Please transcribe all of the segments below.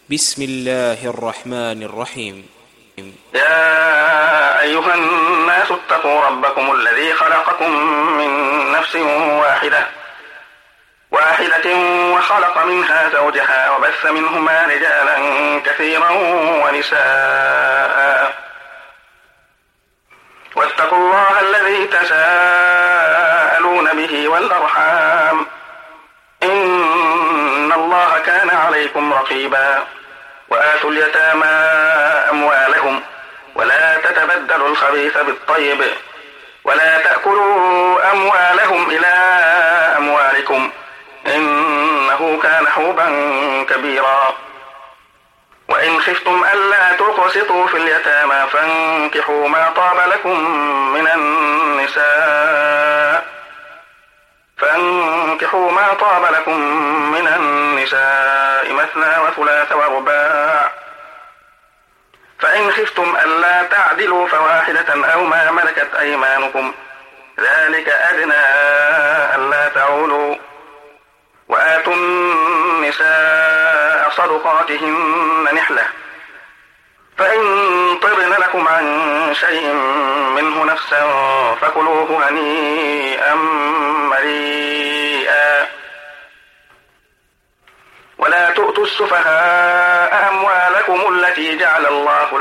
بسم الله الرحمن الرحيم. يا أيها الناس اتقوا ربكم الذي خلقكم من نفس واحدة وخلق منها زوجها وبث منهما رجالا كثيرا ونساء واتقوا الله الذي تساءلون به والأرحام إن الله كان عليكم رقيبا. وآتوا اليتامى أموالهم ولا تتبدلوا الخبيث بالطيب ولا تأكلوا أموالهم إلى أموالكم إنه كان حوبا كبيرا. وإن خفتم ألا تقسطوا في اليتامى فانكحوا ما طاب لكم من النساء مثنى وثلاث ورباع، فإن خفتم ألا تعدلوا فواحدة أو ما ملكت أيمانكم ذلك أدنى ألا تعولوا. وآتوا النساء صدقاتهن نحلة، فإن طبن لكم عن شيء منه نفسا فكلوه هنيئا مريئا. ولا تؤتوا السفهاء أموالكم التي جعل الله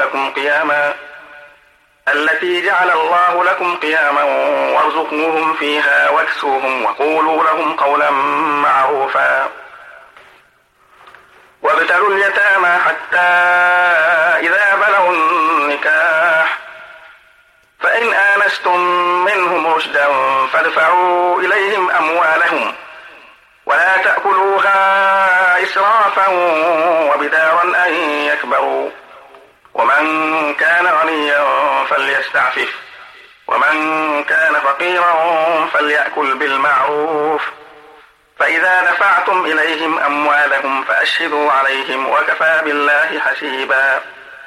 لكم قياما وارزقوهم فيها واكسوهم وقولوا لهم قولا معروفا. وابتلوا اليتامى حتى إذا بلغوا النكاح فإن آنستم منهم رشدا فادفعوا إليهم أموالهم ولا تأكلوها إسرافا وبدارا أن يكبروا. ومن كان غنيا فليستعفف ومن كان فقيرا فليأكل بالمعروف. فإذا دفعتم إليهم أموالهم فأشهدوا عليهم وكفى بالله حسيبا.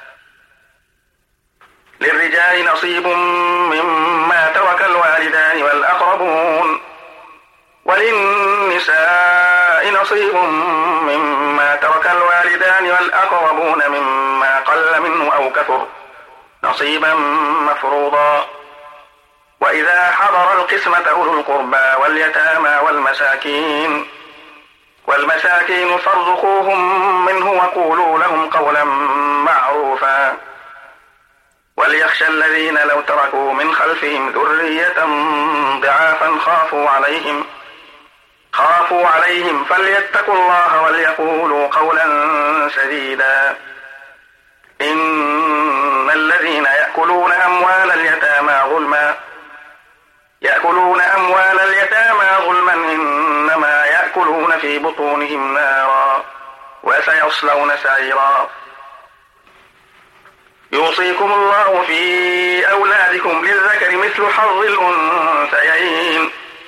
للرجال نصيب مما ترك الوالدان والأقربون وللنساء نصيب مما ترك الوالدان والأقربون مما قل منه أو كثر نصيبا مفروضا. وإذا حضر القسمة أولو القربى واليتامى والمساكين فارزقوهم منه وقولوا لهم قولا معروفا. وليخشى الذين لو تركوا من خلفهم ذرية ضعافا خافوا عليهم فليتقوا الله وليقولوا قولا سديدا. إن الذين يأكلون أموال اليتامى ظلما إنما يأكلون في بطونهم نارا وسيصلون سعيرا. يوصيكم الله في أولادكم للذكر مثل حظ الأنثيين،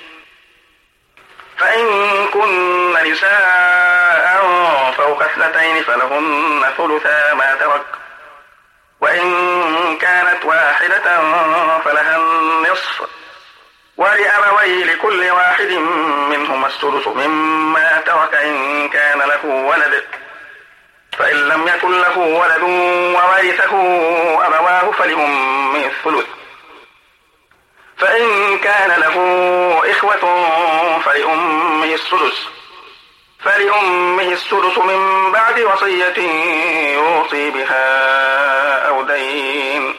فإن كن نساء فوق 2 فلهن ثلثا ما ترك، وإن كانت واحدة فلها النصف، ولأبويه لكل واحد منهما السدس مما ترك إن كان له ولد، فإن لم يكن له ولد وورثه أبواه فلأمه الثلث، فإن كان له إخوة فلأمه السدس من بعد وصية يوصي بها أو دين.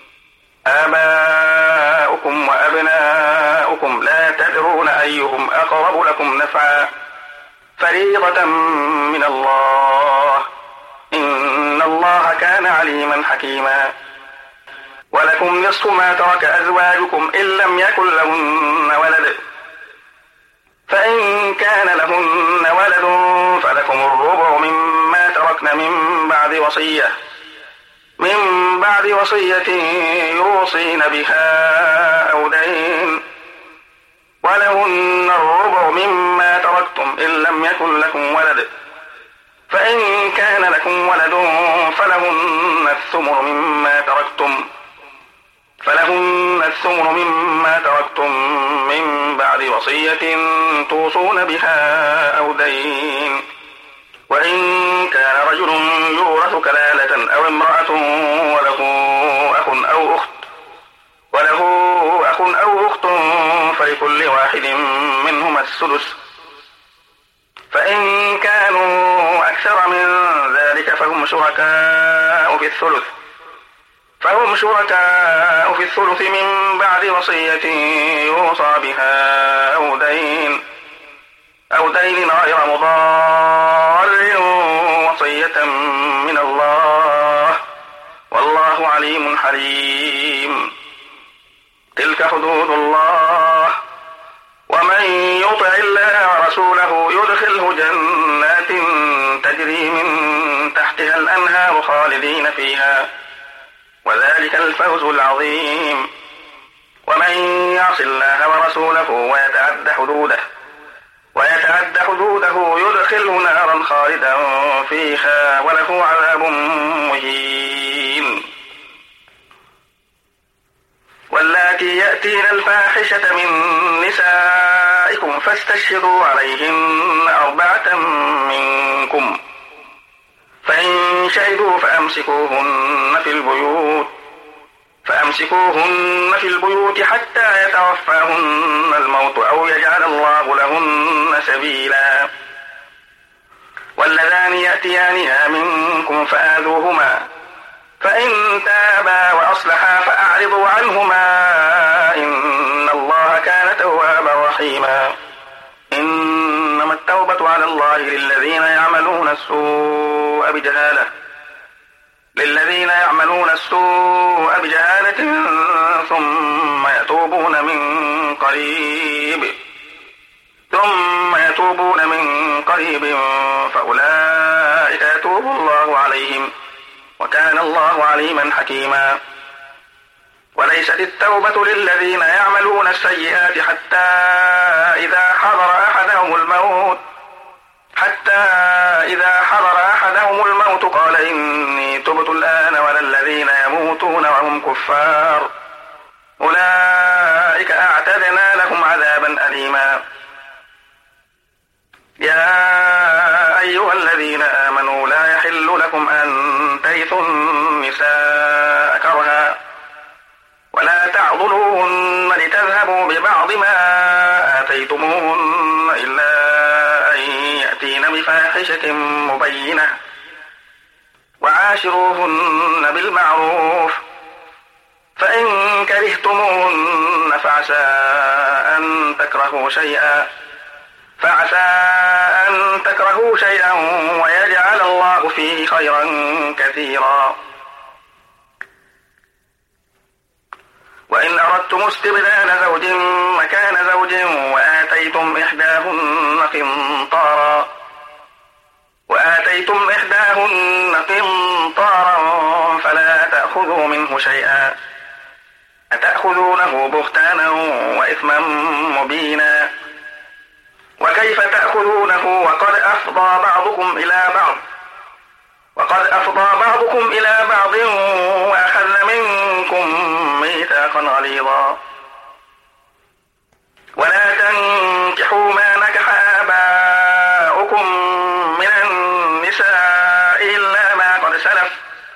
آباؤكم وأبناؤكم لا تدرون أيهم أقرب لكم نفعا فريضة من الله إن الله كان عليما حكيما. ولكم نصف ما ترك أزواجكم إن لم يكن لهن ولد، فإن كان لهن ولد فلكم الربع مما تركن من بعد وصية يوصين بها أو دين، ولهن الربع مما تركتم إن لم يكن لكم ولد، فإن كان لكم ولد فلهن الثمن مما تركتم من بعد وصية توصون بها أو دين. وإن كان رجل الميراث كلالة أو امرأة وله أخ أو أخت فلكل واحد منهما السدس، فإن كانوا أكثر من ذلك فهم شركاء في الثلث من بعد وصية يوصى بها أو دين غير مضار، وصية من الله والله عليم حليم. تلك حدود الله، ومن يطع الله ورسوله يدخله جنات تجري من تحتها الأنهار خالدين فيها، وذلك الفوز العظيم. ومن يعص الله ورسوله ويتعد حدوده يدخله نارا خالدا فيها وله عذاب مهين. واللاتي يأتين الفاحشة من نسائكم فاستشهدوا عليهن 4 منكم، فإن شهدوا فأمسكوهن في البيوت حتى يتوفاهن الموت أو يجعل الله لهن سبيلا. واللذان يأتيانها منكم فآذوهما، فإن تابا وأصلحا فأعرضوا عنهما إن الله كان توابا رحيما. إنما التوبة على الله للذين يعملون السوء بجهالة ثم يتوبون من قريب فأولئك يتوب الله عليهم، وكان الله عليما حكيما. وليست التوبة للذين يعملون السيئات حتى إذا حضر أحدهم الموت قال إني تبت الآن، ولا الذين يموتون وهم كفار أولئك أعتدنا لهم عذابا أليما. يا أيها الذين آمنوا لا يحل لكم أن ترثوا النساء كرها، ولا تعضلوهن لتذهبوا ببعض ما آتيتموهن إلا أن يأتين بفاحشة مبينة، وعاشروهن بالمعروف، فإن كرهتموهن فعسى أن تكرهوا شيئا ويجعل الله فيه خيرا كثيرا. وإن أردتم استبدال زوج مكان زوج وآتيتم إحداهن قنطارا فلا تأخذوا منه شيئا، أتأخذونه بهتانا وإثما مبينا. وكيف تأخذونه وقد أفضى بعضكم إلى بعض وأخذ منكم ميثاقا غليظا. ولا تنكحوا ما نكح آباؤكم من النساء إلا ما قد سلف،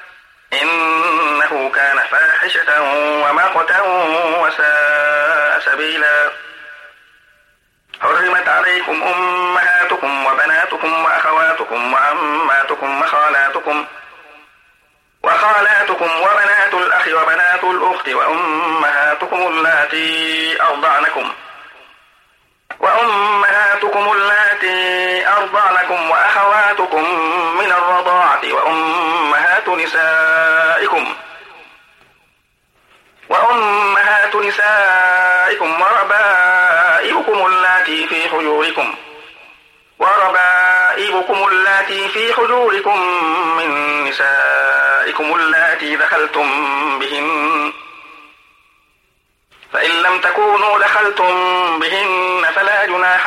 إنه كان فاحشة ومقتا وساء سبيلا. حرمت عليكم أمهاتكم وبناتكم وأخواتكم وعماتكم وخالاتكم وبنات الأخ وبنات الأخت وأمهاتكم اللاتي أرضعنكم وأخواتكم من الرضاعة وأمهات نسائكم وربائبكم اللاتي في حجوركم من نسائكم اللاتي دخلتم بهن، فإن لم تكونوا دخلتم بهن فلا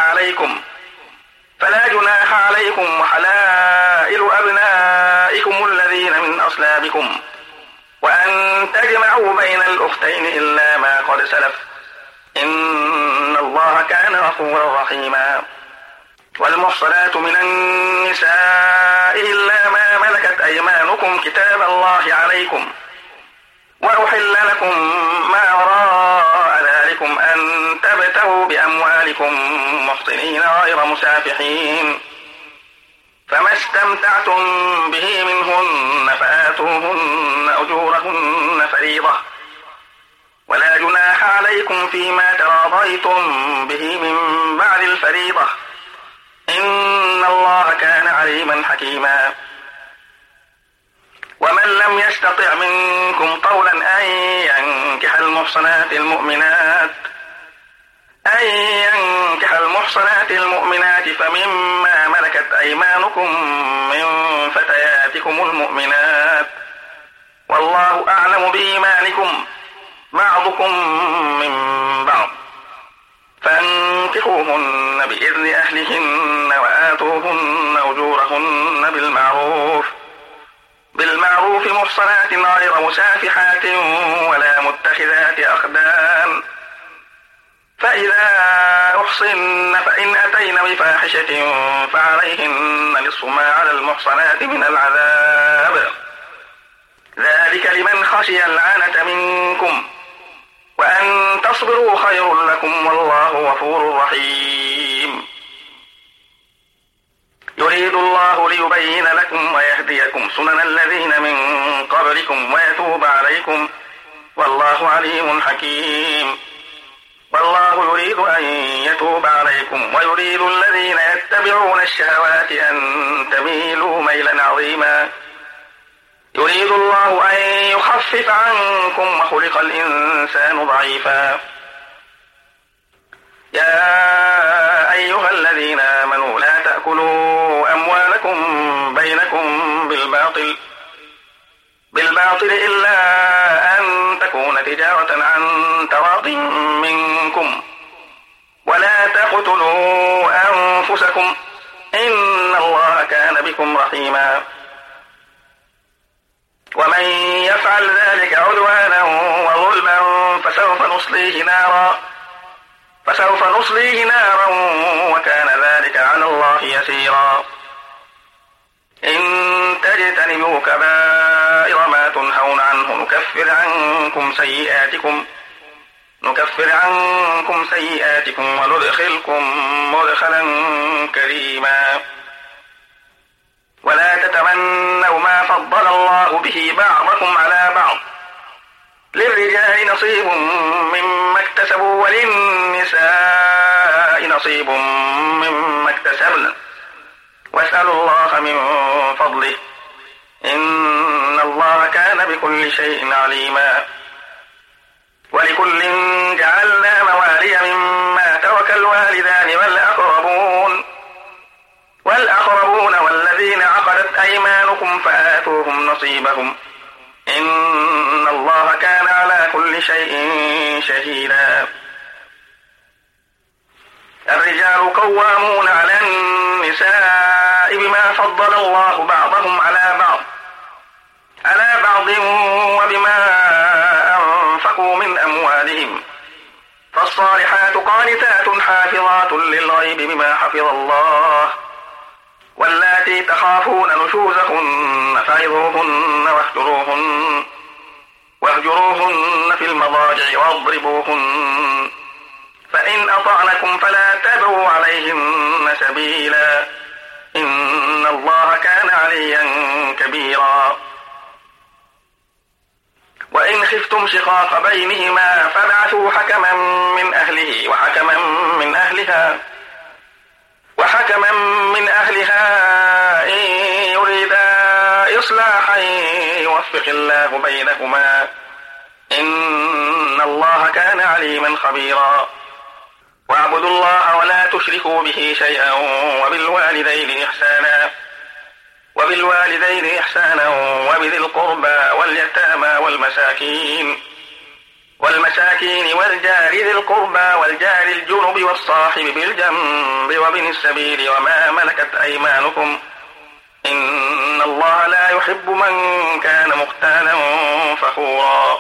جناح عليكم وحلائل أبنائكم الذين من أصلابكم، وأن تجمعوا بين الأختين إلا ما قد سلف، إن الله كان غفورا رحيما. والمحصنات من النساء إلا ما ملكت أيمانكم لكم كتاب الله عليكم، وأحل لكم ما وراء ذلكم أن تبتغوا بأموالكم محصنين غير مسافحين، فما استمتعتم به منهن فآتوهن أجورهن فريضة، ولا جناح عليكم فيما تراضيتم به من بعد الفريضة، إن الله كان عليما حكيما. ومن لم يستطع منكم طولا أن ينكح المحصنات المؤمنات فمما ملكت أيمانكم من فتياتكم المؤمنات، والله أعلم بإيمانكم بعضكم من بعض، فانكحوهن بإذن أهلهن وآتوهن أجورهن بالمعروف محصنات غير مسافحات ولا متخذات أخدان، فإذا أحصن فإن أتين بفاحشة فعليهن نصف ما على المحصنات من العذاب، ذلك لمن خشي العنة منكم، وأن تصبروا خير لكم والله غفور رحيم. يريد الله ليبين لكم ويهديكم سنن الذين من قبلكم ويتوب عليكم، والله عليم حكيم. والله يريد أن يتوب عليكم ويريد الذين يتبعون الشهوات أن تميلوا ميلا عظيما. يريد الله أن يخفف عنكم وخلق الإنسان ضعيفا. يا أيها الذين آمنوا لا تأكلوا أموالكم بينكم بالباطل إلا أن تكون تجارة عن تراض منكم، ولا تقتلوا أنفسكم إن الله كان بكم رحيما. ومن يفعل ذلك عدوانا وظلما فسوف نصليه نارا وكان ذلك على الله يسيرا. إن تجتنبوا كبائر ما تنهون عنه نكفر عنكم سيئاتكم وندخلكم مدخلا كريما. ولا تتمنوا ما فضل الله به بعضكم على بعض، للرجال نصيب مما اكتسبوا وللنساء نصيب مما اكتسبن، واسألوا الله من فضله إن الله كان بكل شيء عليما. ولكل جعلنا موالي مما ترك الوالدان والأقربون والذين عقدت أيمانكم فآتوهم نصيبهم إن الله كان على كل شيء شهيدا. الرجال قوامون على النساء بما فضل الله بعضهم على بعض وبما أنفقوا من أموالهم، فالصالحات قانتات حافظات للغيب بما حفظ الله، واللاتي تخافون نشوزهن فعظوهن واهجروهن في المضاجع واضربوهن، فإن أطعنكم فلا تبغوا عليهن سبيلا إن الله كان عليا كبيرا. وإن خفتم شقاق بينهما فابعثوا حكما من أهله وحكما من أهلها إن يريدا إصلاحا يوفق الله بينهما إن الله كان عليما خبيرا. واعبدوا الله ولا تشركوا به شيئا وبالوالدين إحسانا وبذي القربى واليتامى والمساكين والجار ذي القربى والجار الجنب والصاحب بالجنب وابن السبيل وما ملكت أيمانكم إن الله لا يحب من كان مختالا فخورا.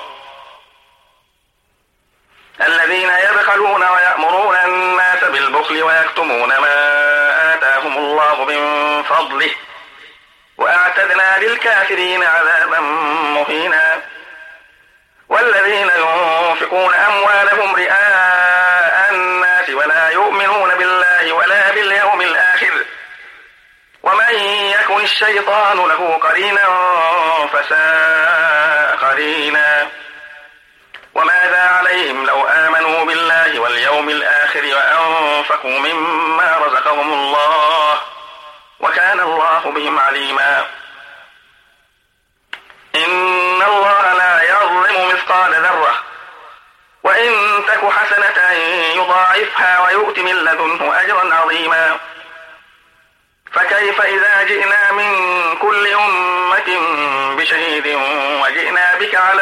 الذين يبخلون ويأمرون الناس بالبخل ويكتمون ما آتاهم الله من فضله وأعتدنا للكافرين عذابا مهينا. والذين ينفقون أموالهم رئاء الناس ولا يؤمنون بالله ولا باليوم الآخر ومن يكن الشيطان له قرينا فساء قرينا. وماذا عليهم لو آمنوا بالله واليوم الآخر وأنفقوا مما رزقهم الله وكان الله بهم عليما. إن الله لا يظلم مثقال ذرة وإن تك حسنة يضاعفها ويؤت من لدنه أجرا عظيما. فكيف إذا جئنا من كل أمة بشهيد وجئنا بك على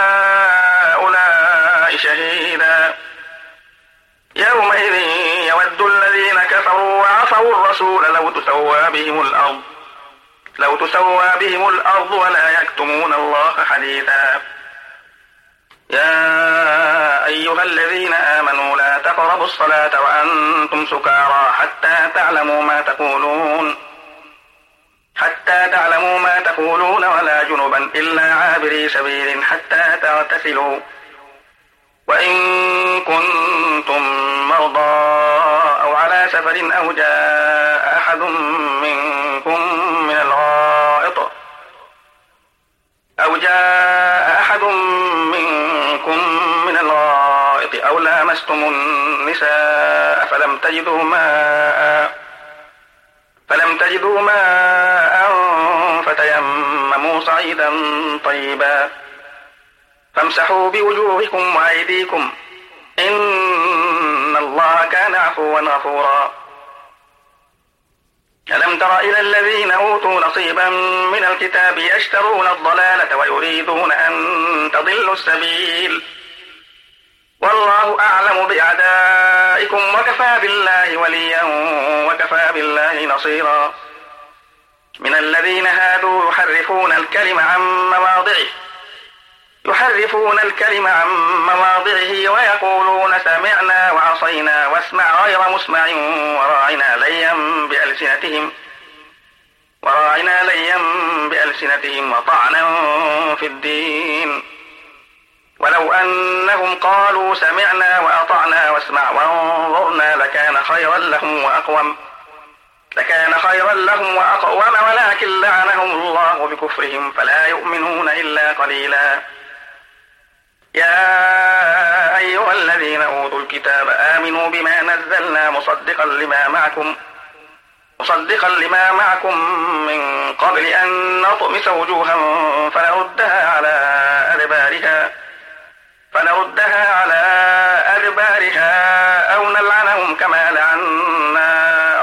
هؤلاء شهيدا. يومئذ يود الذين كفروا وعصوا الرسول لو تسوى بهم الأرض ولا يكتمون الله حديثا. يا أيها الذين آمنوا لا تقربوا الصلاة وأنتم سكارى حتى تعلموا ما تقولون ولا جنبا إلا عابري سبيل حتى تغتسلوا. وإن كنتم مرضى أو على سفر أو جاء أحد منكم من الغائط أو لامستم النساء فلم تجدوا ماء فتيمموا صعيدا طيبا فامسحوا بوجوهكم وأيديكم إن الله كان عفوا غفورا. ألم تر إلى الذين أوتوا نصيبا من الكتاب يشترون الضلالة ويريدون أن تضلوا السبيل والله أعلم بأعدائكم وكفى بالله وليا وكفى بالله نصيرا. من الذين هادوا يحرفون الكلم عن مواضعه ويقولون سمعنا وعصينا واسمع غير مسمع وراعنا ليا بألسنتهم وطعنا في الدين. ولو أنهم قالوا سمعنا وأطعنا واسمع وانظرنا لكان خيرا لهم وأقوم ولكن لعنهم الله بكفرهم فلا يؤمنون إلا قليلا. يا أيها الذين أوتوا الكتاب آمنوا بما نزلنا مصدقا لما معكم من قبل أن نطمس وجوها فنردها على أدبارها أو نلعنهم كما لعنا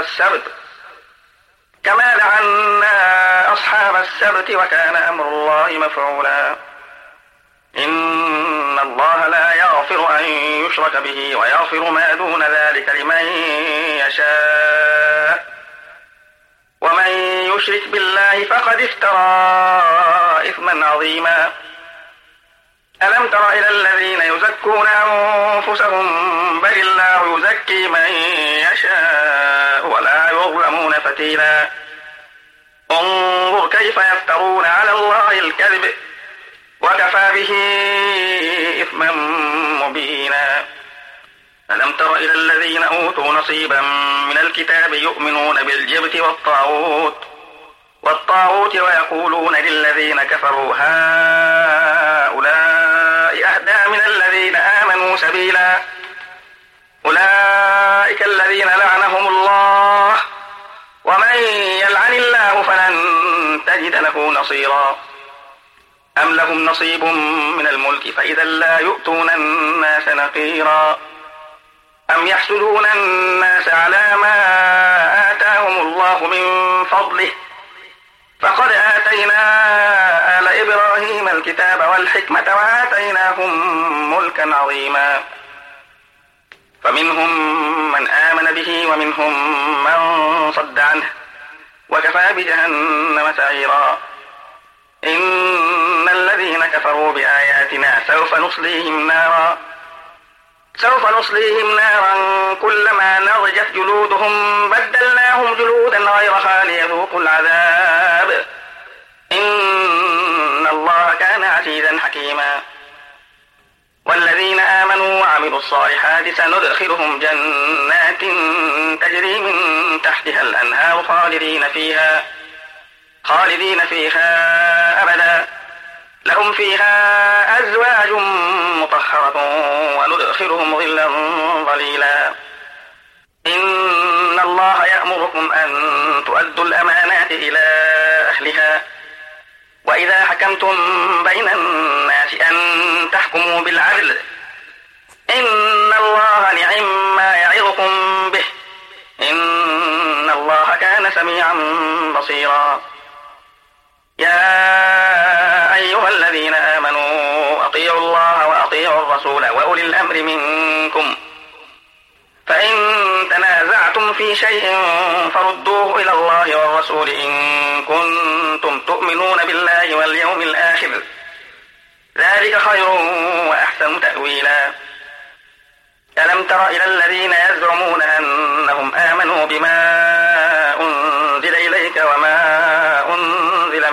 أصحاب السبت وكان أمر الله مفعولا. إن الله لا يغفر أن يشرك به ويغفر ما دون ذلك لمن يشاء ومن يشرك بالله فقد افترى إثما عظيما. ألم تر إلى الذين يزكون أنفسهم بل الله يزكي من يشاء ولا يظلمون فتيلا. انظر كيف يفترون على الله الكذب وكفى به إثما مبينا. ألم تر إلى الذين أوتوا نصيبا من الكتاب يؤمنون بالجبت والطاغوت ويقولون للذين كفروا هؤلاء أهدى من الذين آمنوا سبيلا. أولئك الذين لعنهم الله ومن يلعن الله فلن تجد له نصيرا. أم لهم نصيب من الملك فإذا لا يؤتون الناس نقيرا. أم يحسدون الناس على ما آتاهم الله من فضله فقد آتينا آل إبراهيم الكتاب والحكمة وآتيناهم ملكا عظيما. فمنهم من آمن به ومنهم من صد عنه وكفى بجهنم سعيرا. إن الذين كفروا بآياتنا سوف نصليهم نارا كلما نضجت جلودهم بدلناهم جلودا غيرها ليذوقوا العذاب إن الله كان عزيزا حكيما. والذين آمنوا وعملوا الصالحات سندخلهم جنات تجري من تحتها الأنهار خالدين فيها أبدا لهم فيها أزواج مطهرة وندخلهم ظلا ظليلا. إن الله يأمركم أن تؤدوا الأمانات إلى أهلها وإذا حكمتم بين الناس أن تحكموا بالعدل إن الله نعم ما يعظكم به إن الله كان سميعا بصيرا. يا أيها الذين آمنوا أطيعوا الله وأطيعوا الرسول وأولي الأمر منكم فإن تنازعتم في شيء فردوه إلى الله والرسول إن كنتم تؤمنون بالله واليوم الآخر ذلك خير وأحسن تأويلا. ألم تر إلى الذين يزعمون أنهم آمنوا بما أنزل إليك وما أنزل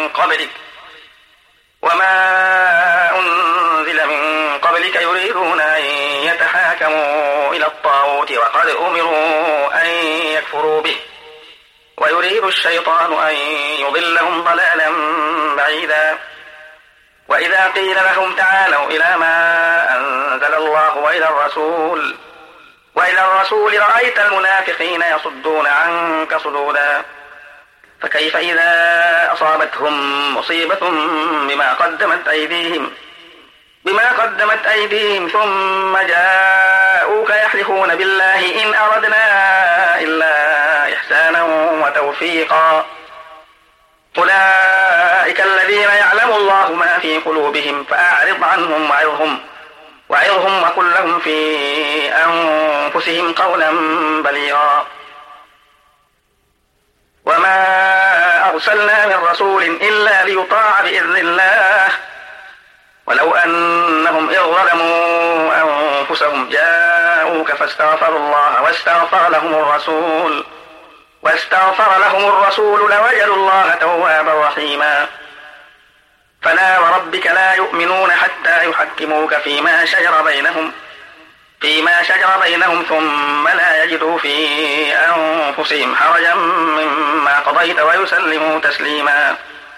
من قبلك يريدون أن يتحاكموا إلى الطاغوت وقد أمروا أن يكفروا به ويريد الشيطان أن يضلهم ضلالا بعيدا. وإذا قيل لهم تعالوا إلى ما أنزل الله وإلى الرسول رأيت المنافقين يصدون عنك صدودا. فكيف إذا أصابتهم مصيبة بما قدمت أيديهم ثم جاءوك يحلفون بالله إن أردنا إلا إحسانا وتوفيقا أولئك الذين يعلم الله ما في قلوبهم فأعرض عنهم وعظهم وقل لهم في أنفسهم قولا بليغا. وما أرسلنا من رسول إلا ليطاع بإذن الله ولو أنهم إذ ظلموا أنفسهم جاءوك فاستغفروا الله واستغفر لهم الرسول لوجدوا الله توابا رحيما. فلا وربك لا يؤمنون حتى يحكموك فيما شجر بينهم ثم لا يجدوا في أنفسهم حرجا مما قضيت ويسلموا تسليما.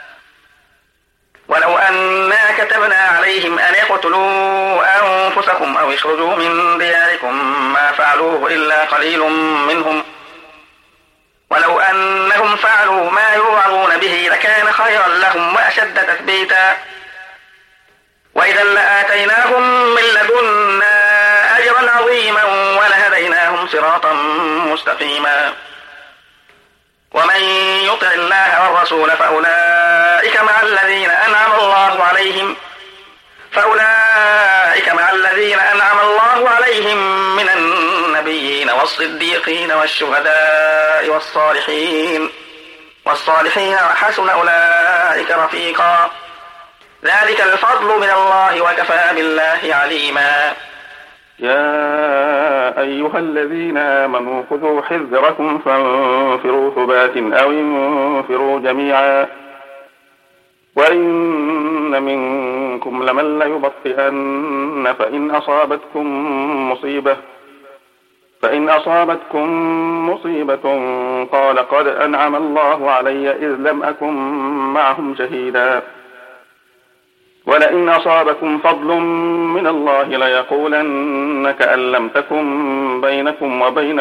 ولو أنا كتبنا عليهم أن يقتلوا أنفسكم أو يخرجوا من دياركم ما فعلوه إلا قليل منهم ولو أنهم فعلوا ما يوعظون به لكان خيرا لهم وأشد تثبيتا وإذا لآتيناهم من لدنا أجرا عظيما ولهديناهم صراطا مستقيما. ومن يطع الله والرسول فأولئك مع الذين أنعم الله عليهم من النبيين والصديقين والشهداء والصالحين وحسن أولئك رفيقا. ذلك الفضل من الله وكفى بالله عليما. يا أيها الذين آمنوا خذوا حذركم فانفروا ثبات أو انفروا جميعا وإن منكم لمن ليبطئن فإن أصابتكم مصيبة قال قد أنعم الله علي إذ لم أكن معهم شهيدا ولئن أصابكم فضل من الله ليقولن كأن لم تكن بينكم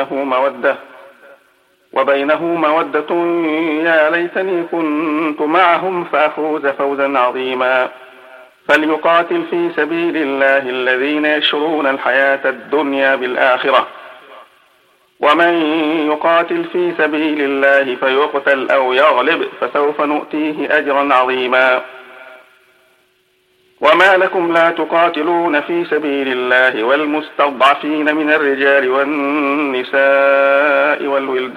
وبينه مودة يا ليتني كنت معهم فأفوز فوزا عظيما. فليقاتل في سبيل الله الذين يشرون الحياة الدنيا بالآخرة ومن يقاتل في سبيل الله فيقتل أو يغلب فسوف نؤتيه أجرا عظيما. وما لكم لا تقاتلون في سبيل الله والمستضعفين من الرجال والنساء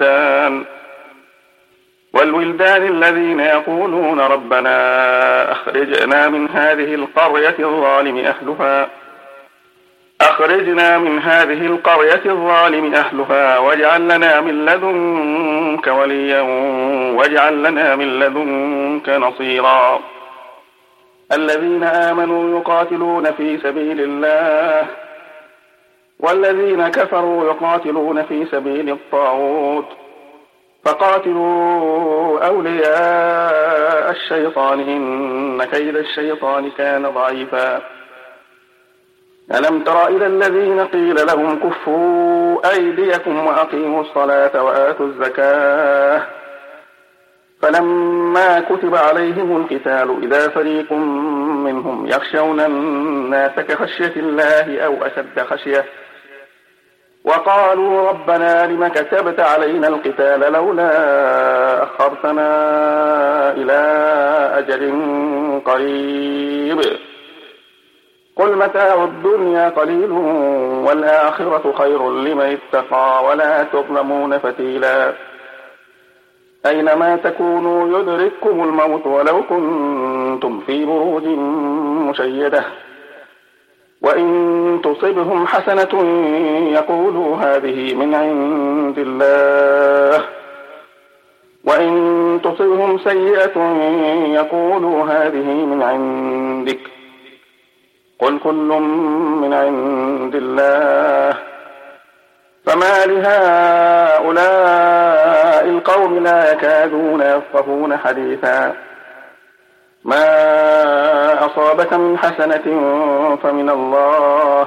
والولدان الذين يقولون ربنا أخرجنا من هذه القرية الظالم أهلها أخرجنا من هذه القرية الظالم أهلها واجعل لنا من لدنك وليا واجعل لنا من لدنك نصيرا. الذين آمنوا يقاتلون في سبيل الله والذين كفروا يقاتلون في سبيل الطاغوت فقاتلوا أولياء الشيطان إن كيد الشيطان كان ضعيفا. ألم تر إلى الذين قيل لهم كفوا أيديكم وأقيموا الصلاة وآتوا الزكاة فلما كتب عليهم القتال إذا فريق منهم يخشون الناس كخشية الله أو أشد خشية وقالوا ربنا لم كتبت علينا القتال لولا أخرتنا إلى أجل قريب قل متاع الدنيا قليل والآخرة خير لمن اتقى ولا تظلمون فتيلا. أينما تكونوا يدرككم الموت ولو كنتم في بروج مشيدة وإن تصبهم حسنة يقولوا هذه من عند الله وإن تصبهم سيئة يقولوا هذه من عندك قل كل من عند الله فما لهؤلاء القوم لا يكادون يفقهون حديثا. ما أصابك من حسنة فمن الله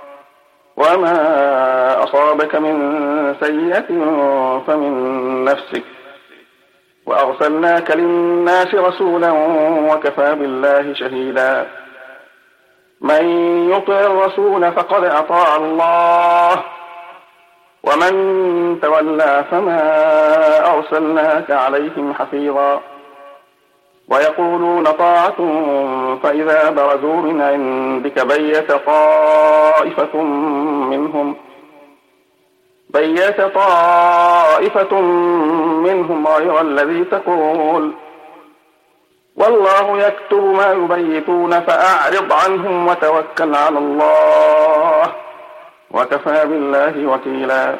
وما أصابك من سيئة فمن نفسك وأرسلناك للناس رسولا وكفى بالله شهيدا. من يطع الرسول فقد أطاع الله ومن تولى فما أرسلناك عليهم حفيظا. ويقولون طاعة فإذا برزوا من عندك بيت طائفة منهم غير الذي تقول والله يكتب ما يبيتون فأعرض عنهم وتوكل على الله وكفى بالله وكيلا.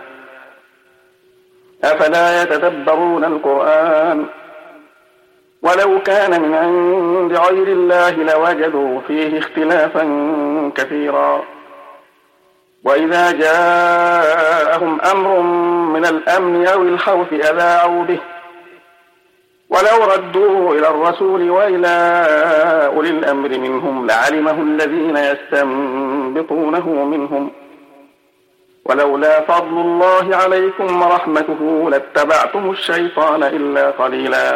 أفلا يتدبرون القرآن ولو كان من عند غير الله لوجدوا فيه اختلافا كثيرا. وإذا جاءهم أمر من الأمن أو الخوف أذاعوا به ولو ردوه إلى الرسول وإلى أولي الأمر منهم لعلمه الذين يستنبطونه منهم ولولا فضل الله عليكم ورحمته لاتبعتم الشيطان إلا قليلا.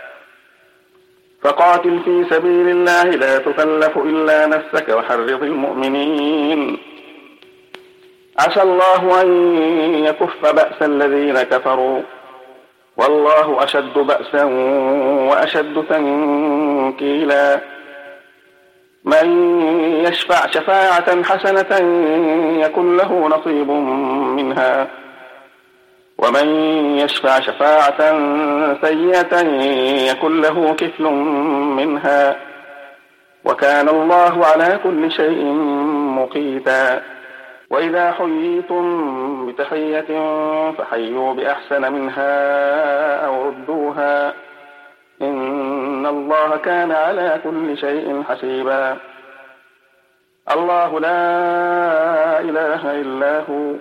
فقاتل في سبيل الله لا تكلف إلا نفسك وحرض المؤمنين عسى الله أن يكف بأس الذين كفروا والله أشد بأسا وأشد تنكيلا. من يشفع شفاعة حسنة يكن له نصيب منها ومن يشفع شفاعة سيئة يكن له كفل منها وكان الله على كل شيء مقيتا. وإذا حييتم بتحية فحيوا بأحسن منها أو ردوها إن الله كان على كل شيء حسيبا. الله لا إله إلا هو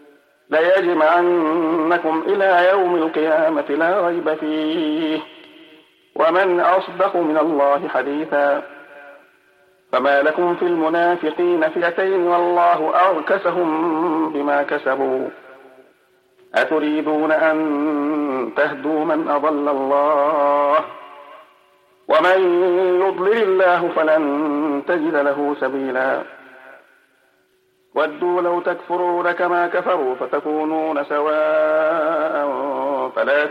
ليجمعنكم إلى يوم القيامة لا ريب فيه ومن أصدق من الله حديثا. فما لكم في المنافقين فئتين والله أركسهم بما كسبوا أتريدون أن تهدوا من أضل الله ومن يضلل الله فلن تجد له سبيلا. ودوا لو تكفرون كما كفروا فتكونون سواء فلا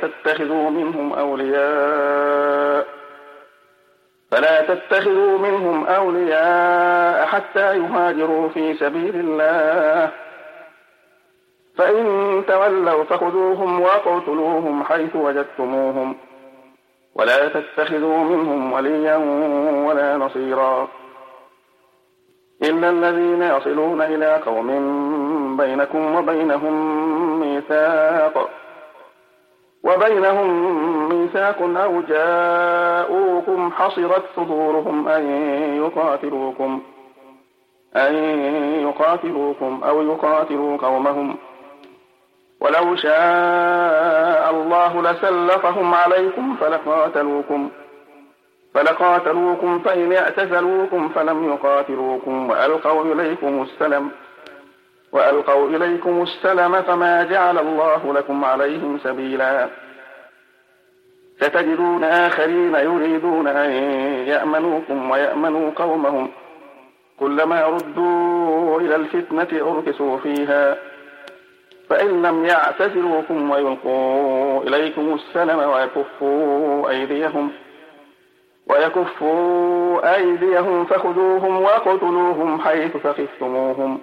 تتخذوا منهم أولياء حتى يهاجروا في سبيل الله فإن تولوا فخذوهم واقتلوهم حيث وجدتموهم ولا تتخذوا منهم وليا ولا نصيرا. إلا الذين يصلون إلى قوم بينكم وبينهم ميثاق أو جاءوكم حصرت صدورهم أن يقاتلوكم أو يقاتلوا قومهم، ولو شاء الله لسلطهم عليكم فلقاتلوكم فإن اعتزلوكم فلم يقاتلوكم وألقوا إليكم السلم فما جعل الله لكم عليهم سبيلا. ستجدون آخرين يريدون أن يأمنوكم ويأمنوا قومهم، كلما ردوا إلى الفتنة أركسوا فيها، فإن لم يعتزلوكم ويلقوا إليكم السلم ويكفوا أيديهم فخذوهم وقتلوهم حيث ثقفتموهم،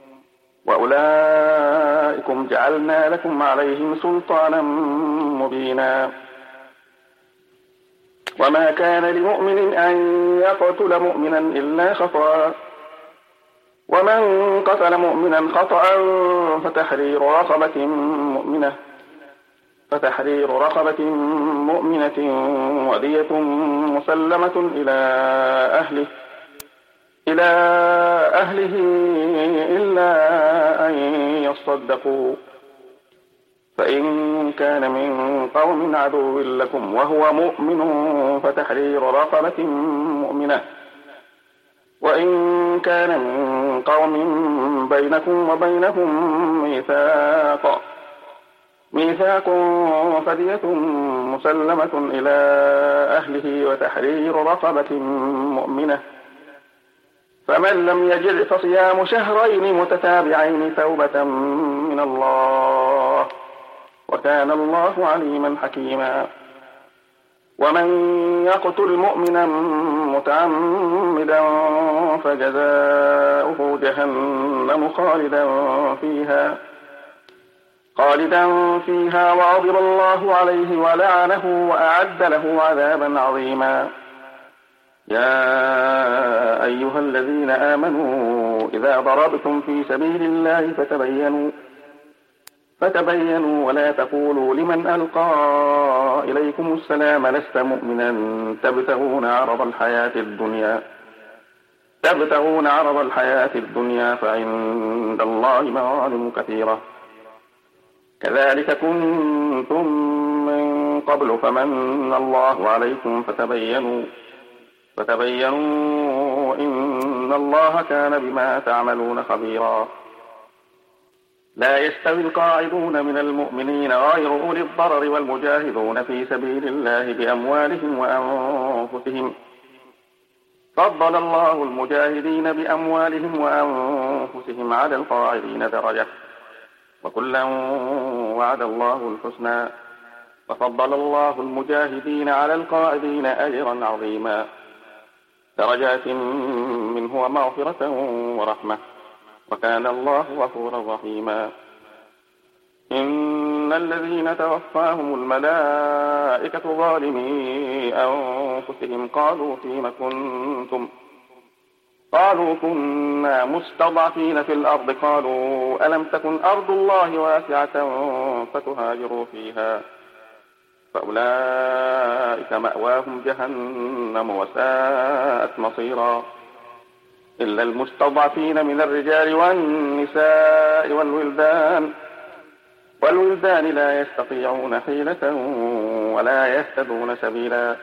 وأولئكم جعلنا لكم عليهم سلطانا مبينا. وما كان لمؤمن أن يقتل مؤمنا إلا خطأ، ومن قتل مؤمنا خطأ فتحرير رقبة مؤمنة ودية مسلمة إلى أهله إلا أن يصدقوا، فإن كان من قوم عدو لكم وهو مؤمن فتحرير رقبة مؤمنة، وإن كان من قوم بينكم وبينهم ميثاق فدية مسلمة إلى أهله وتحرير رقبة مؤمنة، فمن لم يجد فصيام شهرين متتابعين توبة من الله، وكان الله عليما حكيما. ومن يقتل مؤمنا متعمدا فجزاؤه جهنم خالدا فيها وغضب الله عليه ولعنه وأعد له عذابا عظيما. يا أيها الذين آمنوا إذا ضربتم في سبيل الله فتبينوا ولا تقولوا لمن ألقى إليكم السلام لست مؤمنا تبتغون عرض الحياة الدنيا فعند الله مغانم كثيرة، كذلك كنتم من قبل فمن الله عليكم فتبينوا إن الله كان بما تعملون خبيرا. لا يستوي القاعدون من المؤمنين غير أولي الضرر والمجاهدون في سبيل الله بأموالهم وأنفسهم، فضل الله المجاهدين بأموالهم وأنفسهم على القاعدين درجة، وكلا وعد الله الحسنى، وفضل الله المجاهدين على القاعدين أجرا عظيما، درجات منه ومغفرة ورحمة، وكان الله غفورا رحيما. إن الذين توفاهم الملائكة ظالمي أنفسهم قالوا فيم كنتم؟ قالوا كنا مستضعفين في الأرض، قالوا ألم تكن أرض الله واسعة فتهاجروا فيها، فأولئك مأواهم جهنم وساءت مصيرا، إلا المستضعفين من الرجال والنساء والولدان لا يستطيعون حيلة ولا يهتدون سبيلا،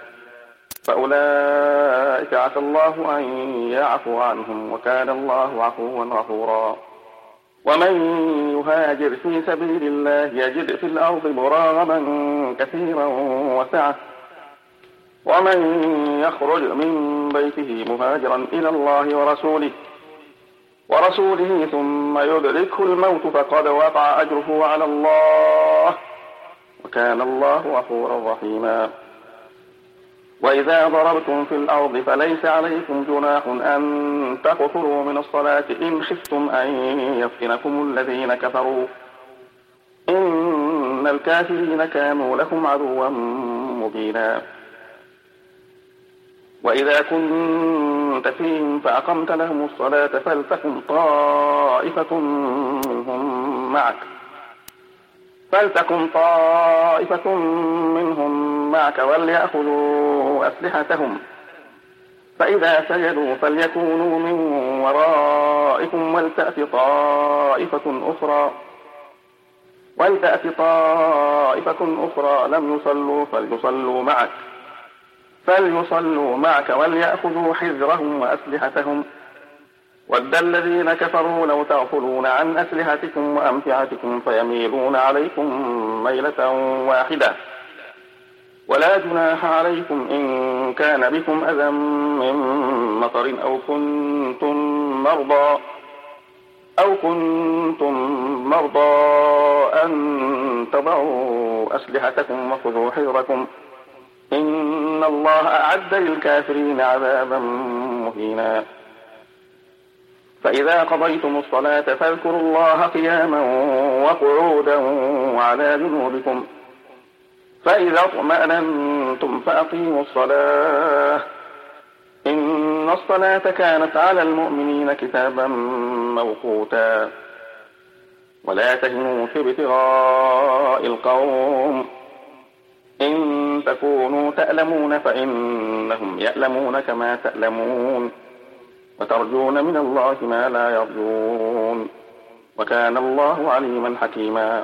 فأولئك عسى الله أن يعفو عنهم، وكان الله عفوا غفورا. ومن يهاجر في سبيل الله يجد في الأرض مراغما كثيرا وسعة، ومن يخرج من بيته مهاجرا إلى الله ورسوله ثم يدركه الموت فقد وقع أجره على الله، وكان الله غفورا رحيما. وإذا ضربتم في الأرض فليس عليكم جناح أن تقصروا من الصلاة إن خفتم أن يفتنكم الذين كفروا، إن الكافرين كانوا لكم عدوا مبينا. وإذا كنت فيهم فأقمت لهم الصلاة فلتقم طائفة منهم معك وليأخذوا أسلحتهم، فإذا سجدوا فليكونوا من ورائكم ولتأت طائفة أخرى لم يصلوا فليصلوا معك وليأخذوا حذرهم وأسلحتهم. ود الذين كفروا لو تغفلون عن أسلحتكم وأمتعتكم فيميلون عليكم ميلة واحدة، ولا جناح عليكم إن كان بكم أذى من مطر أو كنتم مرضى أن تضعوا أسلحتكم وخذوا حذركم، إن الله أعد للكافرين عذابا مهينا. فإذا قضيتم الصلاة فاذكروا الله قياما وقعودا وعلى جنوبكم، فإذا اطمأننتم فأقيموا الصلاة، إن الصلاة كانت على المؤمنين كتابا موقوتا. ولا تهنوا في ابتغاء القوم، إن تكونوا تألمون فإنهم يألمون كما تألمون، وترجون من الله ما لا يرجون، وكان الله عليما حكيما.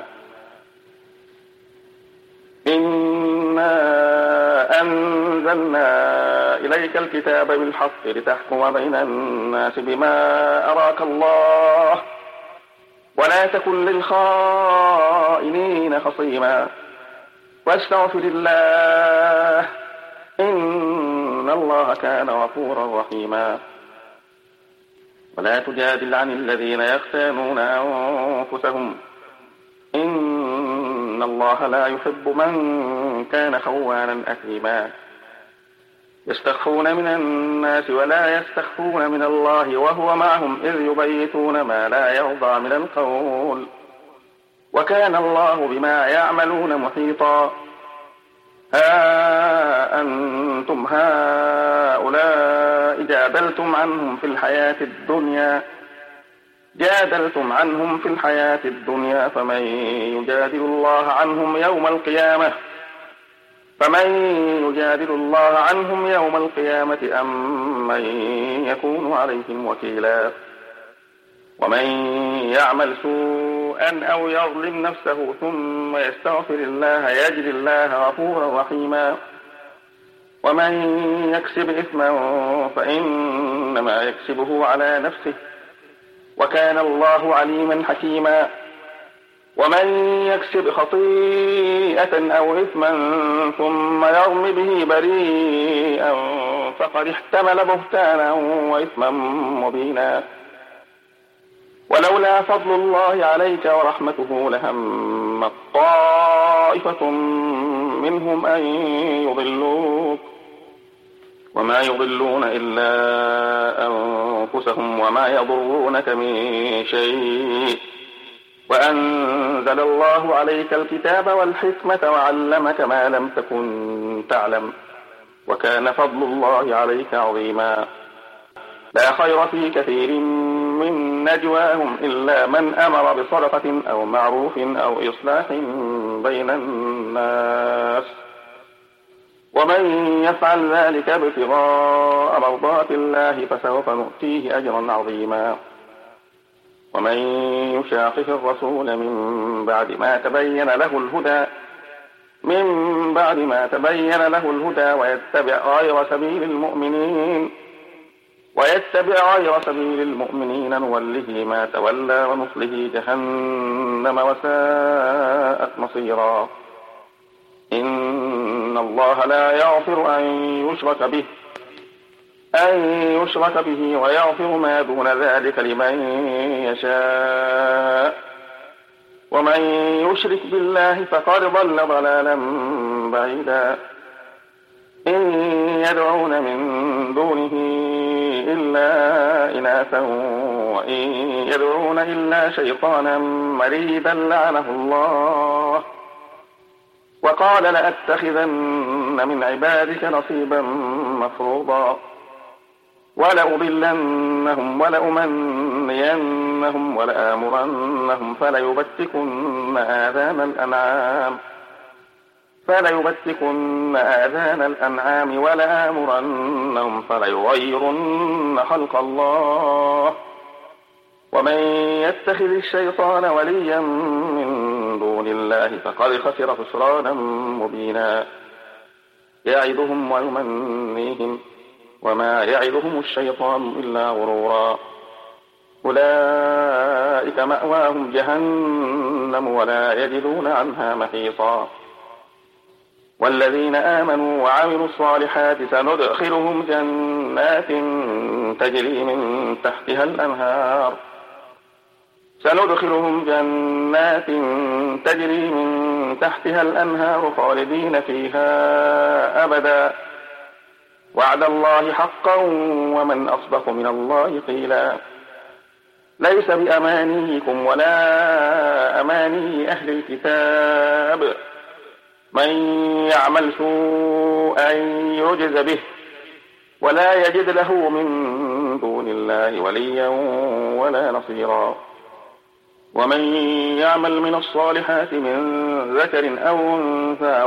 إنا أنزلنا إليك الكتاب بالحق لتحكم بين الناس بما أراك الله، ولا تكن للخائنين خصيما، واستغفر الله إن الله كان غفورا رحيما. ولا تجادل عن الذين يختانون أنفسهم، إن الله لا يحب من كان خوانا أثيما. يستخفون من الناس ولا يستخفون من الله وهو معهم إذ يبيتون ما لا يرضى من القول، وكان الله بما يعملون محيطا. ها أنتم هؤلاء جادلتم عنهم في الحياة الدنيا فمن يجادل الله عنهم يوم القيامة أم من يكون عليهم وكيلا. ومن يعمل سوءا أو يظلم نفسه ثم يستغفر الله يجد الله غفورا رحيما. ومن يكسب إثما فإنما يكسبه على نفسه، وكان الله عليما حكيما. ومن يكسب خطيئة أو إثما ثم يرم به بريئا فقد احتمل بهتانا وإثما مبينا. ولولا فضل الله عليك ورحمته لهم طائفة منهم أن يضلوك، وما يضلون إلا أنفسهم وما يضرونك من شيء، وأنزل الله عليك الكتاب والحكمة وعلمك ما لم تكن تعلم، وكان فضل الله عليك عظيما. لا خير في كثير من نجواهم إلا من أمر بصدقة أو معروف أو إصلاح بين الناس، ومن يفعل ذلك ابتغاء مرضات الله فسوف نؤتيه أجرا عظيما. ومن يشاقق الرسول من بعد ما تبين له الهدى ويتبع غير سبيل المؤمنين نوله ما تولى ونصله جهنم وساءت مصيرا. إن الله لا يغفر أن يشرك به ويغفر ما دون ذلك لمن يشاء، ومن يشرك بالله فقد ضل ضلالا بعيدا. إن يدعون من دونه إلا إناثا وإن يدعون إلا شيطانا مريدا لعنه الله وقال لأتخذن من عبادك نصيبا مفروضا ولأضلنهم ولأمنينهم ولآمرنهم فليبتكن آذان الأنعام ولآمرنهم فليغيرن خلق الله ومن يتخذ الشيطان وليا من دون الله فقد خسر خسرانا مبينا يعدهم ويمنيهم وما يعدهم الشيطان إلا غرورا أولئك مأواهم جهنم ولا يجدون عنها محيصا والذين آمنوا وعملوا الصالحات سندخلهم جنات تجري من تحتها الأنهار خالدين فيها أبدا وعد الله حقا ومن أصدق من الله قيلا ليس بأمانيكم ولا أماني أهل الكتاب من يعمل سوءا يجز به ولا يجد له من دون الله وليا ولا نصيرا ومن يعمل من الصالحات من ذكر أو أنثى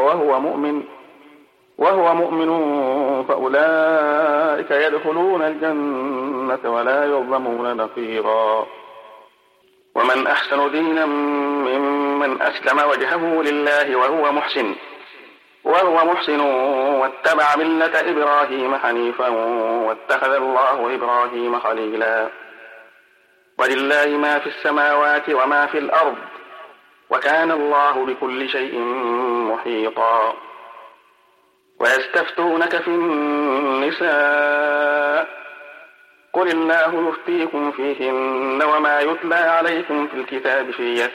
وهو مؤمن فأولئك يدخلون الجنة ولا يظلمون نقيرا ومن أحسن دينا ممن أسلم وجهه لله وهو محسن واتبع ملة إبراهيم حنيفا واتخذ الله إبراهيم خليلا ولله ما في السماوات وما في الأرض وكان الله بكل شيء محيطا ويستفتونك في النساء قل الله يفتيكم فيهن وما يتلى عليكم في الكتاب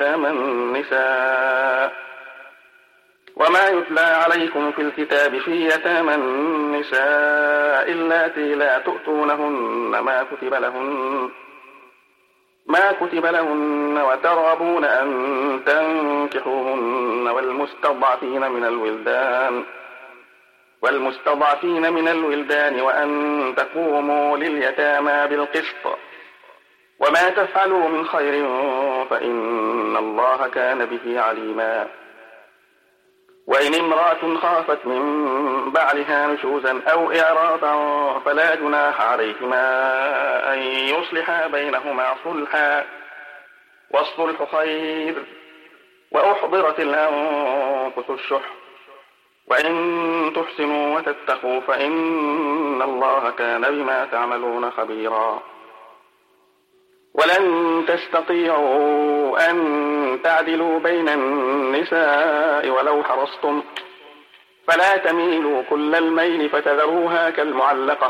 في يتامى النساء اللاتي لا تؤتونهن ما كتب لهن وترغبون أن تنكحوهن والمستضعفين من الولدان وأن تقوموا لليتامى بالقسط وما تفعلوا من خير فإن الله كان به عليما وإن امرأة خافت من بعلها نشوزا أو إعراضا فلا جناح عليهما أن يصلحا بينهما صلحا والصلح خير وأحضرت الأنفس الشح وإن تحسنوا وتتقوا فإن الله كان بما تعملون خبيرا ولن تستطيعوا أن تعدلوا بين النساء ولو حرصتم فلا تميلوا كل الميل فتذروها كالمعلقة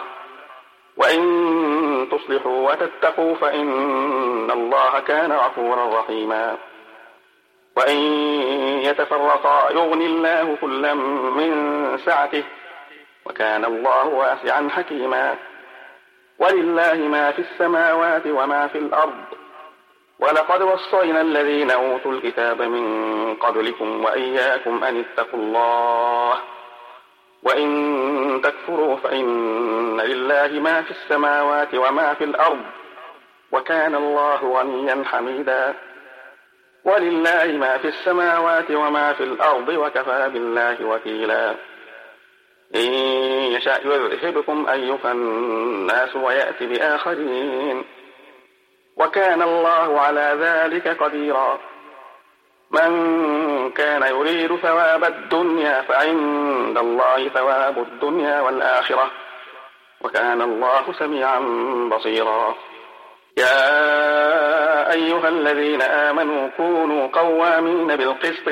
وإن تصلحوا وتتقوا فإن الله كان غفورا رحيما وإن يتفرقا يغني الله كلا من سعته وكان الله واسعا حكيما ولله ما في السماوات وما في الأرض ولقد وصينا الذين أوتوا الكتاب من قبلكم وإياكم أن اتقوا الله وإن تكفروا فإن لله ما في السماوات وما في الأرض وكان الله غنيا حميدا ولله ما في السماوات وما في الأرض وكفى بالله وكيلا إن يشأ يذهبكم أيها الناس ويأتي بآخرين وكان الله على ذلك قديرا من كان يريد ثواب الدنيا فعند الله ثواب الدنيا والآخرة وكان الله سميعا بصيرا يا أيها الذين آمنوا كونوا قوامين بالقسط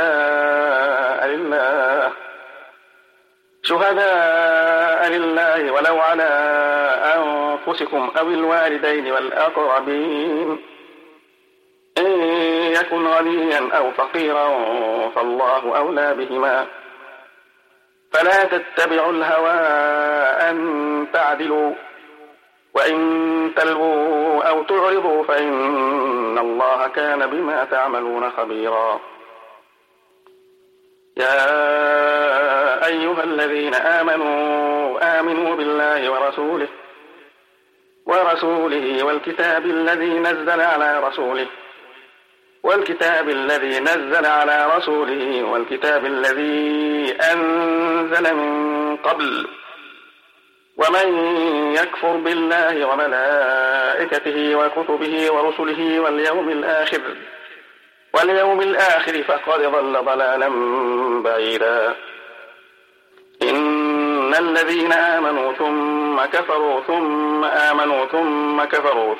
شهداء لله ولو على أنفسكم أو الوالدين والأقربين إن يكن غنيا أو فقيرا فالله أولى بهما فلا تتبعوا الهوى أن تعدلوا وإن تلووا أو تعرضوا فإن الله كان بما تعملون خبيرا يا أيها الذين آمنوا بالله ورسوله والكتاب الذي نزل على رسوله والكتاب الذي أنزل من قبل ومن يكفر بالله وملائكته وكتبه ورسله واليوم الآخر فقد ضل ضلالا بعيدا. إن الذين آمنوا ثم كفروا ثم آمنوا ثم كفروا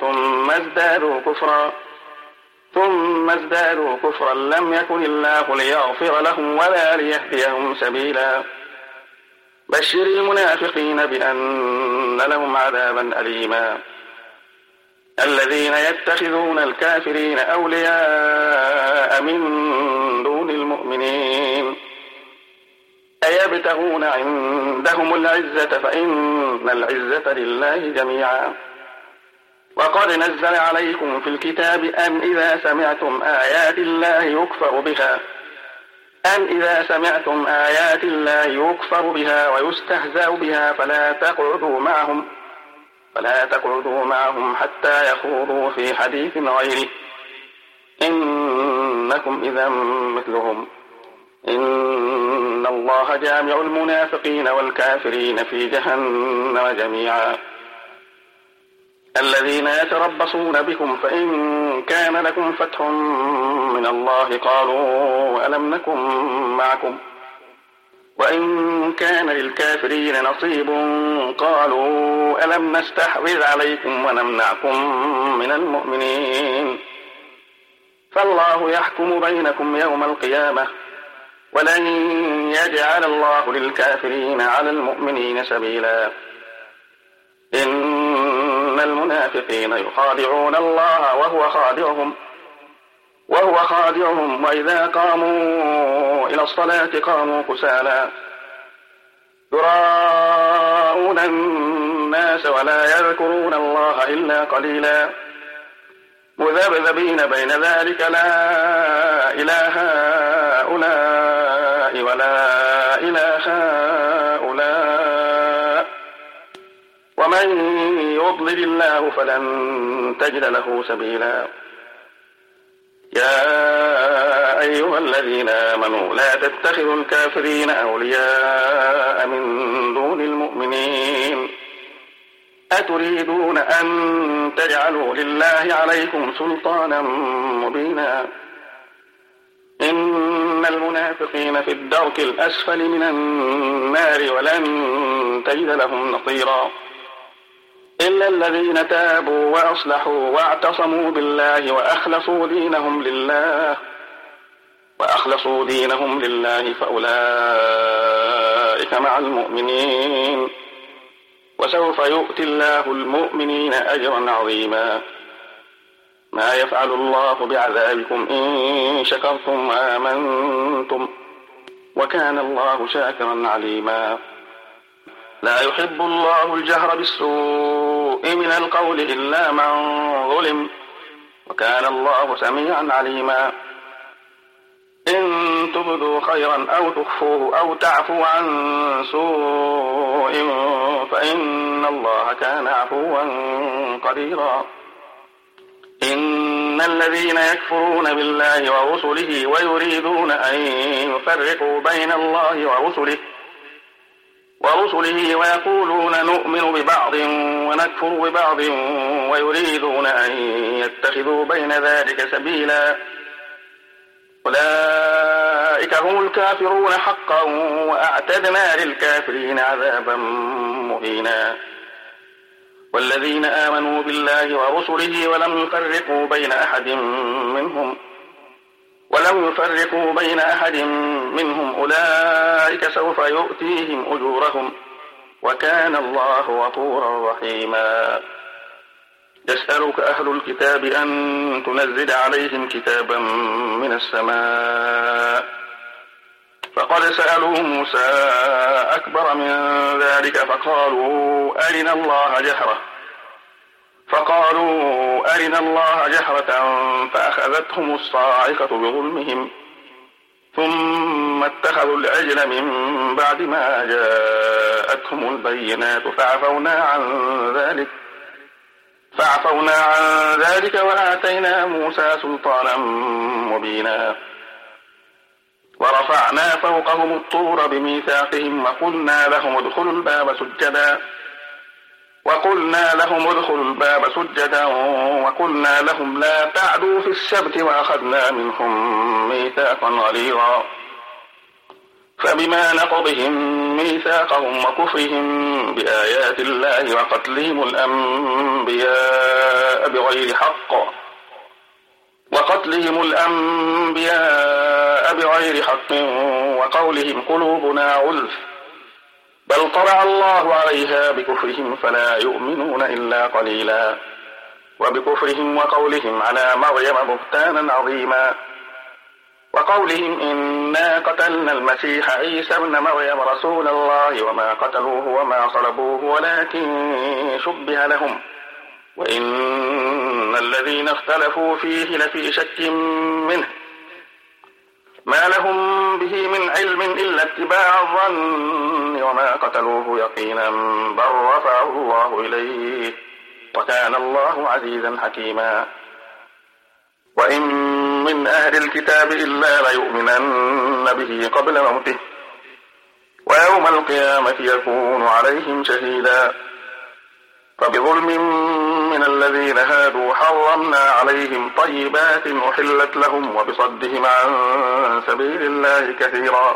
ثم ازدادوا كفرا لم يكن الله ليغفر لهم ولا ليهديهم سبيلا. بشر المنافقين بأن لهم عذابا أليما. الذين يتخذون الكافرين أولياء من دون المؤمنين أيبتغون عندهم العزة فإن العزة لله جميعا. وقد نزل عليكم في الكتاب أن إذا سمعتم آيات الله يكفر بها ويستهزأ بها فلا تقعدوا معهم حتى يخوضوا في حديث غيره إنكم إذا مثلهم. إن الله جامع المنافقين والكافرين في جهنم جميعا. الذين يتربصون بكم فإن كان لكم فتح من الله قالوا ألم نكن معكم وإن كان للكافرين نصيب قالوا ألم نستحوذ عليكم ونمنعكم من المؤمنين. فالله يحكم بينكم يوم القيامة ولن يجعل الله للكافرين على المؤمنين سبيلا. إن المنافقين يخادعون الله وهو خادعهم وإذا قاموا إلى الصلاة قاموا كسالى يراءون الناس ولا يذكرون الله إلا قليلا مذبذبين بين ذلك لا إله هؤلاء ولا إله هؤلاء ومن يضلل الله فلن تجد له سبيلا. يا أيها الذين آمنوا لا تتخذوا الكافرين أولياء من دون المؤمنين أتريدون أن تجعلوا لله عليكم سلطانا مبينا. إن المنافقين في الدرك الأسفل من النار ولن تجد لهم نصيرا إلا الذين تابوا وأصلحوا واعتصموا بالله وأخلصوا دينهم لله فأولئك مع المؤمنين وسوف يؤتي الله المؤمنين أجرا عظيما. ما يفعل الله بعذابكم إن شكرتم وآمنتم وكان الله شاكرا عليما. لا يحب الله الجهر بالسوء من القول إلا من ظلم وكان الله سميعا عليما. إن تبدوا خيرا أو تخفوه أو تعفوا عن سوء فإن الله كان عفوا قديرا. إن الذين يكفرون بالله ورسله ويريدون أن يفرقوا بين الله ورسله ويقولون نؤمن ببعض ونكفر ببعض ويريدون أن يتخذوا بين ذلك سبيلا أولئك هم الكافرون حقا وأعتدنا للكافرين عذابا مهينا. والذين آمنوا بالله ورسله ولم يفرقوا بين أحد منهم أولئك سوف يؤتيهم أجورهم وكان الله غفورا رحيما. يسألك أهل الكتاب أن تنزل عليهم كتابا من السماء فقد سألوا موسى أكبر من ذلك فقالوا أرنا الله جهرة فأخذتهم الصاعقة بظلمهم ثم ثم اتخذوا العجل من بعد ما جاءتهم البينات فعفونا عن ذلك وآتينا موسى سلطانا مبينا. ورفعنا فوقهم الطور بميثاقهم وقلنا لهم ادخلوا الباب سجدا وقلنا لهم لا تعدوا في السبت وأخذنا منهم ميثاقا غليظا. فبما نقضهم ميثاقهم وكفرهم بآيات الله وقتلهم الأنبياء بغير حق وقولهم قلوبنا غلف بل طبع الله عليها بكفرهم فلا يؤمنون إلا قليلا. وبكفرهم وقولهم على مريم بهتانا عظيما. وقولهم إنا قتلنا المسيح عيسى ابن مريم رسول الله وما قتلوه وما صلبوه ولكن شبه لهم وإن الذين اختلفوا فيه لفي شك منه ما لهم به من علم إلا اتباع الظن وما قتلوه يقينا بل رفعه الله إليه وكان الله عزيزا حكيما. وإن من أهل الكتاب إلا ليؤمنن به قبل موته ويوم القيامة يكون عليهم شهيدا. فبظلم من الذين هادوا حرمنا عليهم طيبات أحلت لهم وبصدهم عن سبيل الله كثيرا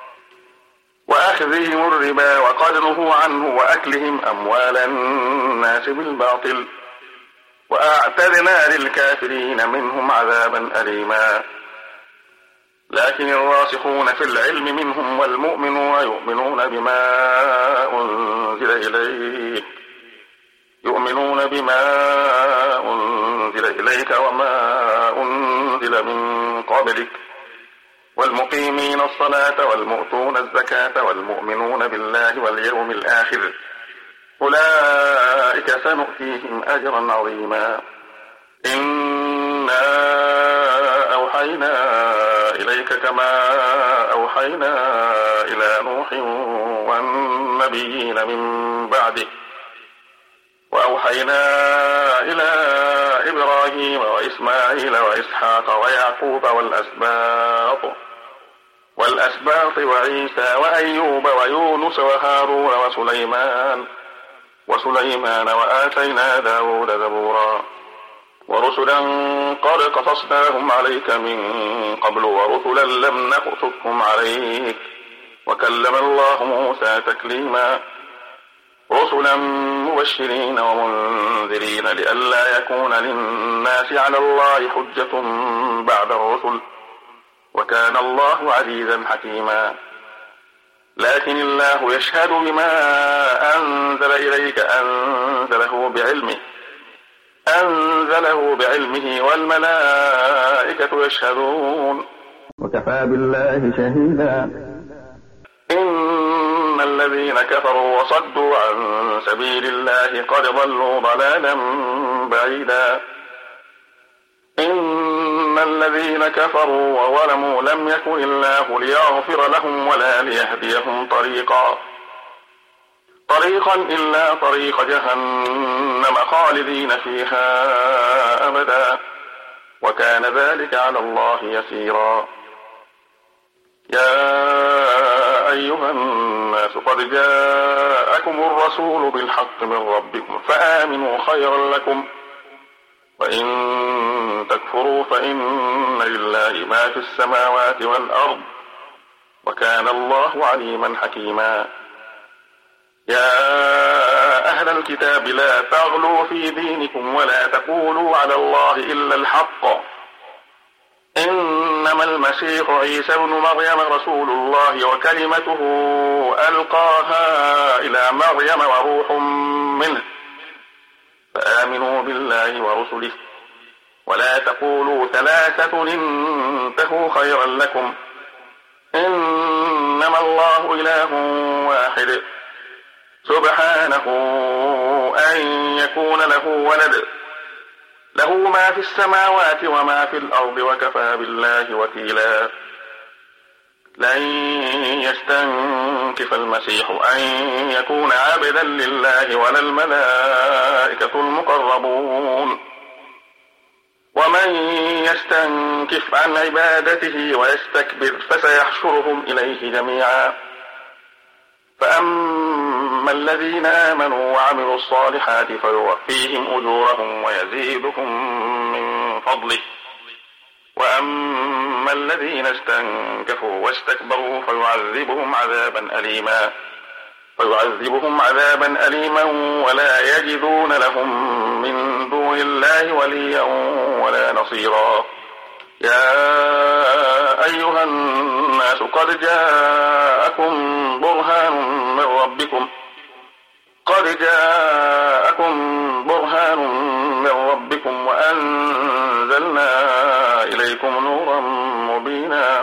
وأخذهم الربا وقد نهوا عنه وأكلهم أموال الناس بالباطل وأعتدنا للكافرين منهم عذابا أليما. لكن الراسخون في العلم منهم والمؤمنون يؤمنون بما أنزل إليك وما أنزل من قبلك والمقيمين الصلاة والمؤتون الزكاة والمؤمنون بالله واليوم الآخر أولئك سنؤتيهم أجرا عظيما. إنا أوحينا إليك كما أوحينا إلى نوح والنبيين من بعده وأوحينا إلى إبراهيم وإسماعيل وإسحاق ويعقوب والأسباط وعيسى وأيوب ويونس وهارون وسليمان وآتينا داود زبورا. ورسلا قد قصصناهم عليك من قبل ورسلا لم نقصصهم عليك وكلم الله موسى تكليما. رسلا مبشرين ومنذرين لئلا يكون للناس على الله حجة بعد الرسل وكان الله عزيزا حكيما. لكن الله يشهد بما أنزل إليك أنزله بعلمه والملائكة يشهدون وكفى بالله شهيدا. إن الذين كفروا وصدوا عن سبيل الله قد ضلوا ضلالا بعيدا. إن الذين كفروا وظلموا لم يكن الله ليغفر لهم ولا ليهديهم طريقا إلا طريق جهنم خالدين فيها أبدا وكان ذلك على الله يسيرا. يا أيها الناس قد جاءكم الرسول بالحق من ربكم فآمنوا خيرا لكم وإن تكفروا فإن لله ما في السماوات والأرض وكان الله عليما حكيما. يا أهل الكتاب لا تغلوا في دينكم ولا تقولوا على الله إلا الحق إنما المسيح عيسى ابن مريم رسول الله وكلمته ألقاها إلى مريم وروح منه فآمنوا بالله ورسله ولا تقولوا ثلاثة انتهوا خيرا لكم إنما الله إله واحد سبحانه أن يكون له ولد له ما في السماوات وما في الأرض وكفى بالله وكيلا. لن يستنكف المسيح أن يكون عبدا لله ولا الملائكة المقربون، ومن يستنكف عن عبادته ويستكبر فسيحشرهم إليه جميعا. فأما الذين آمنوا وعملوا الصالحات فيوفيهم أجورهم ويزيدهم من فضله، وأما الذين استنكفوا واستكبروا فيعذبهم عذابا أليما ولا يجدون لهم من دون الله وليا ولا نصيرا. يا أيها الناس قد جاءكم برهان من ربكم وأنزلنا إليكم نورا مبينا.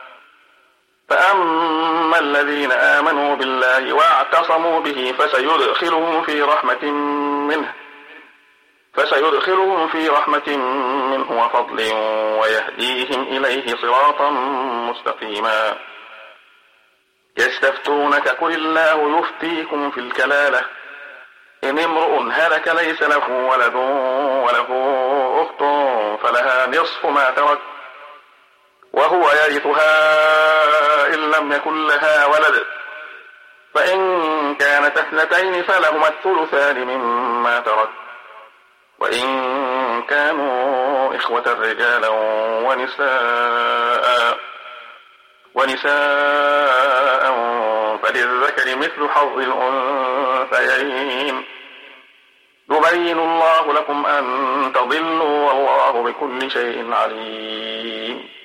فأما الذين آمنوا بالله واعتصموا به فسيدخلهم في رحمة منه وفضل ويهديهم إليه صراطا مستقيما. يستفتونك قل الله يفتيكم في الكلالة، إن امرؤ هلك ليس له ولد وله أخت فلها نصف ما ترك وهو يرثها إن لم يكن لها ولد، فإن كانت اثنتين فلهما الثلثان مما ترك، وإن كانوا إخوة رجالا ونساء فللذكر مثل حظ الأنثيين. يبين الله لكم أن تضلوا والله بكل شيء عليم.